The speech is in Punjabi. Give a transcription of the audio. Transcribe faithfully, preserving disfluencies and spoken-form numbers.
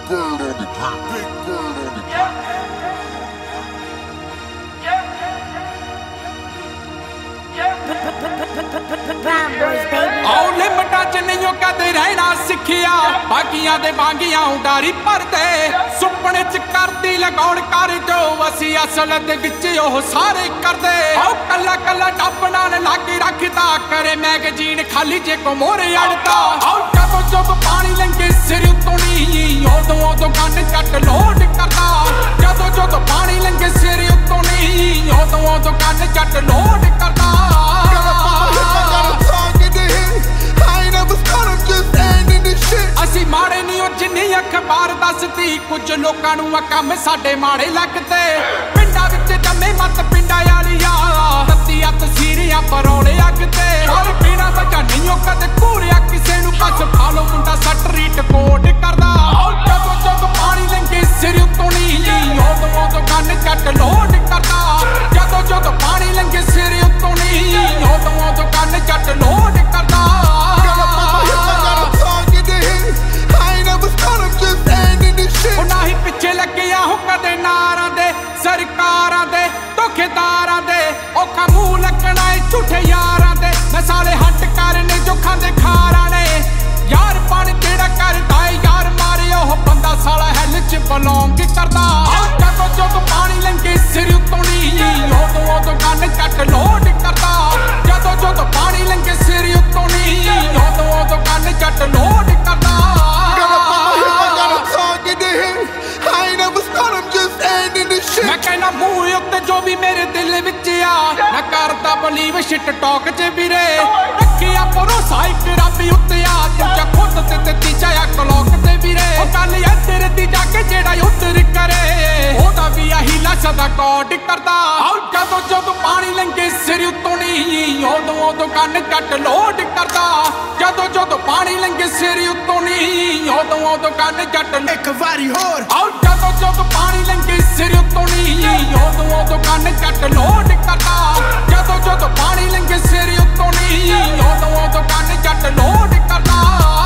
bird on the beat. Big bird on the ਆਉ ਲਿਮਟਾਂ ਚ ਨਹੀਂ ਕਦੇ ਰਹਿਣਾ ਸਿੱਖਿਆ, ਬਾਕੀਆਂ ਦੇ ਵਾਂਗੀਆਂ ਉਡਾਰੀ ਭਰਦੇ, ਸੁਪਨੇ ਚ ਕਰਦੀ ਲਗਾਉਣ ਕਰ ਜੋ ਅਸੀਂ ਅਸਲ ਦੇ ਵਿੱਚ ਉਹ ਸਾਰੇ ਕਰਦੇ। ਆਉ ਕੱਲਾ ਕੱਲਾ ਡੱਬ ਨਾਲ ਲਾਗੇ ਰੱਖਦਾ, ਕਰੇ ਮੈਗਜ਼ੀਨ ਖਾਲੀ ਜੇ ਕੋ ਮੋਰੇ ਅੜਦਾ। ਆਉ ਜਦੋਂ ਜਦੋਂ ਪਾਣੀ ਲੰਘੇ ਸਿਰ ਉੱਤੋਂ ਨੀ, ਉਦੋਂ ਉਦੋਂ ਕੰਨ ਚੱਟ ਲੋਡ ਕਰਦਾ। ਜਦੋਂ ਜਦੋਂ ਪਾਣੀ ਲੰਘੇ ਸਿਰ ਉੱਤੋਂ ਨੀ, ਉਦੋਂ ਉਦੋਂ ਕੰਨ ਚੱਟ ਲੋਡ ਕਰਦਾ। ਅਸੀਂ ਮਾੜੇ ਨਹੀਂ ਉਹ ਜਿੰਨੀ ਅਖਬਾਰ ਦੱਸਦੀ, ਕੁਝ ਲੋਕਾਂ ਨੂੰ ਆ ਕੰਮ ਸਾਡੇ ਮਾੜੇ ਲੱਗਦੇ। ਪਿੰਡਾਂ ਵਿੱਚ ਜੰਮੇ ਮੱਤ ਪਿੰਡਾਂ ਵਾਲੀਆਂ, ਤੱਤੀਆਂ ਤਸੀਰੀਆਂ ਪਰੌਲੇ ਅੱਗ ਤੇ। ਔਰ ਬਿਨਾਂ ਵਜ੍ਹਾ ਨਹੀਂ ਉਹ ਕਦੇ ਘੂਰਿਆ ਕਿਸੇ ਨੂੰ, ਬਸ ਫਾਲੋ ਮੁੰਡਾ ਸਟਰੀਟ ਕੋਡ ਕਰਦਾ। ਜਦੋਂ ਜਦੋਂ ਪਾਣੀ ਲੰਘੇ ਸਿਰ ਉੱਤੋਂ ਨੀ, ਉਦੋਂ ਉਦੋਂ ਕੰਨ ਚੱਟ ਲੋਡ ਕਰਦਾ। ਜਦੋਂ ਜਦੋਂ ਪਾਣੀ ਲੰਘੇ ਸਿਰ ਉੱਤੋਂ ਨੀ, ਉਦੋਂ ਉਦੋਂ ਕੰਨ ਚੱਟ ਲੋਡ ਕਰਦਾ। ਉਹ ਨਾ ਹੀ ਪਿੱਛੇ ਲੱਗਿਆ ਹੋ ਕਦੇ ਨਾਰਾਂ ਦੇ, ਸਰਕਾਰਾਂ ਦੇ, ਧੋਖੇਦਾਰਾਂ ਦੇ। ਔਖਾ ਮੂੰਹ ਲੱਗਣਾ ਏ ਝੂਠੇ ਯਾਰਾਂ ਦੇ, ਨਸਾਲੇ ਹੱਟ ਕਰਨੇ ਜੋ ਖਾਂਦੇ ਖਾਰਾਂ ਨੇ। ਯਾਰ ਬਣ ਜਿਹੜਾ ਕਰਦਾ ਏ ਯਾਰ ਮਾਰੇ, ਉਹ ਬੰਦਾ ਸਾਲਾ ਹੈਲ ਚ ਬਲੌਂਗ ਕਰਦਾ। ਜਦੋਂ ਜਦੋਂ ਪਾਣੀ ਲੰਘੇ ਸਿਰ ਉੱਤੋਂ ਨੀ, ਉਦੋਂ ਉਦੋਂ ਕੰਨ ਚੱਟ ਲੋਡ ਕਰਦਾ। ਜਦੋਂ ਜਦੋਂ ਪਾਣੀ ਲੰਘੇ ਸਿਰ ਉੱਤੋਂ ਨੀ, ਉਦੋਂ ਉਦੋਂ ਕੰਨ ਚੱਟ ਲੋਡ ਕਰਦਾ। ਮੈਂ ਕਹਿਣਾ ਮੂੰਹ ਉੱਤੇ ਜੋ ਵੀ ਮੇਰੇ ਦਿਲ ਵਿੱਚ ਆ, ਨਾ ਕਰਦਾ ਬਲੀਵ ਸ਼ਿਟ ਟਾਕ ਚ ਵੀਰੇ। ਰੱਖਿਆ ਭਰੋਸਾ ਇੱਕ ਰੱਬ ਉੱਤੇ ਆ, ਦੂਜਾ ਖੁਦ ਤੇ ਤੇ ਤੀਜਾ ਆ ਕਲੌਕ ਤੇ ਵੀਰੇ। ਉਹ ਗੱਲ ਇੱਧਰ ਦੀ ਜਾ ਕੇ ਜਿਹੜਾ ਉੱਧਰ ਕਰੇ, ਉਹਦਾ ਵੀ ਆਹੀ ਲਾਸ਼ਾ ਦਾ ਕੋਡ ਕਰਦਾ। ਆਉ ਜਦੋਂ ਜਦੋਂ ਪਾਣੀ ਲੰਘੇ ਸਿਰ ਉੱਤੋਂ ਨੀ, ਉਦੋਂ ਉਦੋਂ ਕੰਨ ਚੱਟ ਲੋਡ ਕਰਦਾ। ਜਦੋਂ ਜਦੋਂ ਪਾਣੀ ਲੰਘੇ ਸਿਰ ਉੱਤੋਂ ਨੀ, ਉਦੋਂ ਉਦੋਂ ਕੰਨ ਚੱਟ ਇੱਕ ਵਾਰੀ ਹੋਰ। ਆਉ ਜਦੋਂ ਜਦੋਂ ਪਾਣੀ ਲੰਘੇ ਸਿਰ ਉੱਤੋਂ ਨੀ, ਉਦੋਂ ਉਦੋਂ ਕੰਨ ਚੱਟ ਲੋਡ ਕਰਦਾ। ਜਦੋਂ ਜਦੋਂ ਪਾਣੀ ਲੰਘੇ ਸਿਰ ਉੱਤੋਂ ਨੀ, ਉਦੋਂ ਉਦੋਂ ਕੰਨ ਚੱਟ ਲੋਡ ਕਰਦਾ।